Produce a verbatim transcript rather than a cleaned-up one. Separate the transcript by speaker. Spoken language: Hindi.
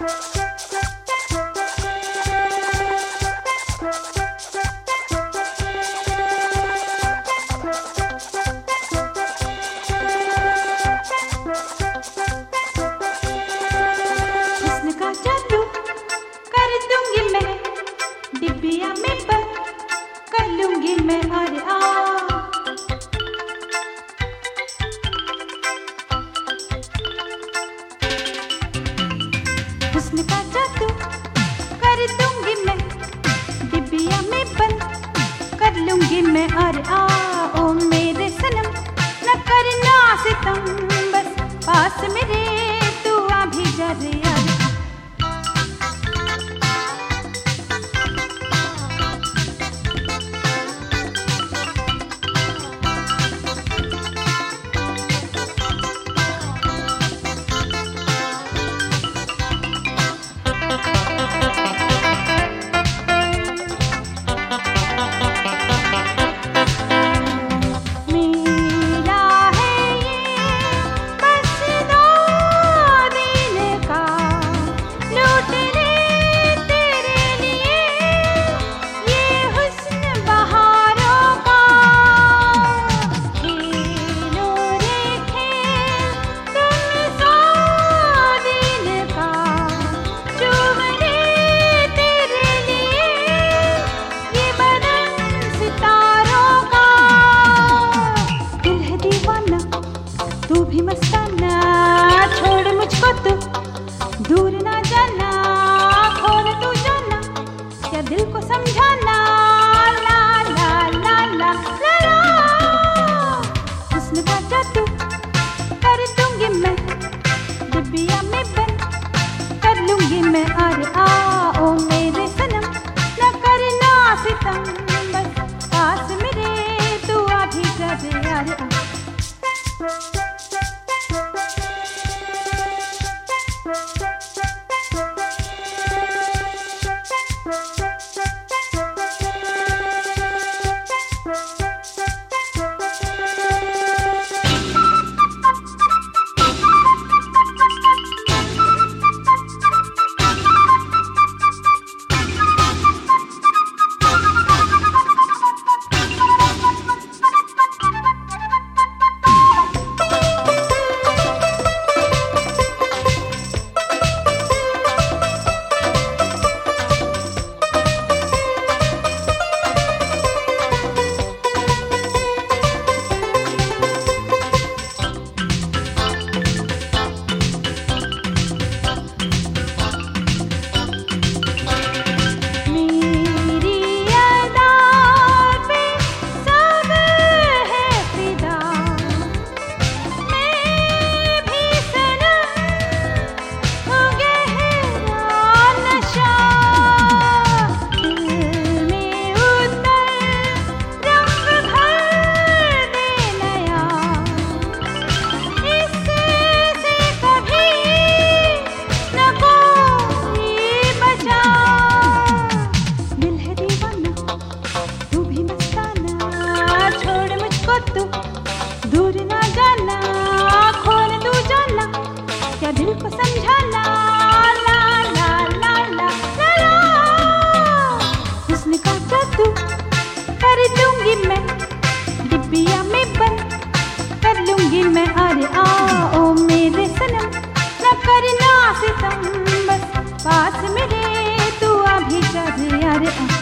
Speaker 1: डिबिया में बंद कर लूंगी मैं अरे आ हुस्न का जादू कर दूंगी मैं, डिबिया में बंद कर लूंगी मैं अरे आ। ओ मेरे सनम न करना सितम, बस पास मेरे तू आ भी जा रे यार। तू भी मस्ताना छोड़ मुझको, तू दूर ना जाना, खोल तू जाना, क्या दिल को समझाना। ला ला ला ला ला ला हुस्न का जादू कर दूंगी मैं, डिबिया में बंद कर लूंगी मैं अरे आ। ओ मेरे सनम न करना सितम, बस पास मेरे तू आ भी जा रे अरे आ। तू दूर ना जाना, खोल तू जाना, क्या दिल को समझाना। ला ला ला ला ला ला हुस्न का जादू कर दूंगी मैं, डिबिया में बंद कर लूंगी मैं अरे आ। ओ मेरे सनम न करना सितम, बस पास मेरे तू आ भी जा रे अरे आ।